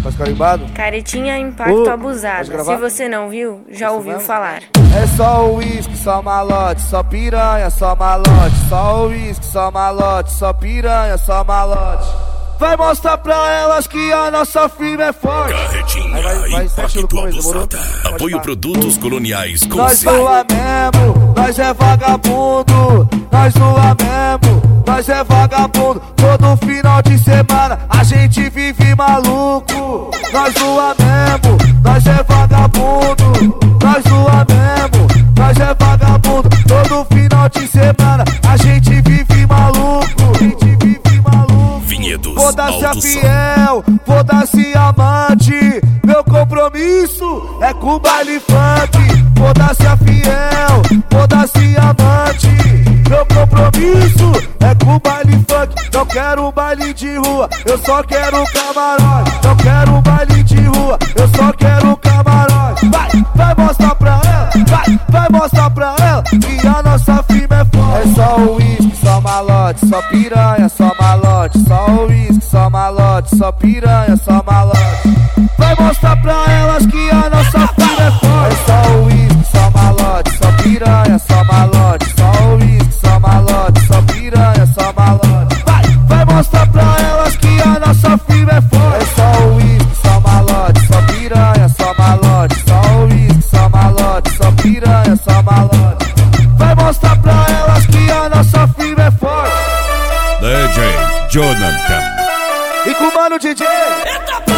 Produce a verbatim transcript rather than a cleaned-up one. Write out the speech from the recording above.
Faz carimbado? Caretinha Impacto Uh, Abusada. Se você não viu, já Isso ouviu mesmo? falar. É só o uísque, só malote, só piranha, só malote. Só o uísque, só malote, só piranha, só malote. Vai mostrar pra elas que a nossa firma é forte. Carretinha Aí vai, vai Impacto Abusada. Apoio produtos coloniais com Nós C. zoa mesmo, nós é vagabundo. Nós zoa mesmo, nós é vagabundo. Todo final de semana a gente vive maluco. Nós zoa mesmo, nós é vagabundo. Nós zoa mesmo, nós é vagabundo. Todo final de semana a gente vive maluco. A gente vive maluco. Vinhedos, Foda-se a alto som. fiel, foda-se amante. Meu compromisso é com o baile funk. Foda-se a fiel, foda-se amante. Meu compromisso é com o baile funk. Não quero baile de rua, eu só quero camarote. Não quero baile de rua, eu só quero camarote. Vai, vai mostrar pra ela, vai, vai mostrar pra ela que a nossa firma é forte. É só o uísque, só malote, só piranha, só malote. Só o uísque, só malote, só piranha, só malote. Vai mostrar pra elas que a nossa firma é forte. É só o uísque, só malote, só piranha, só malote. Só o uísque, só malote, só piranha, só malote. Vai, vai mostrar pra elas que a nossa firma é forte. É só o uísque, só malote, só piranha, só malote. Só o uísque, só malote, só piranha, só malote. Vai mostrar pra elas que a nossa firma é forte. D J Jonathan. E com o mano D J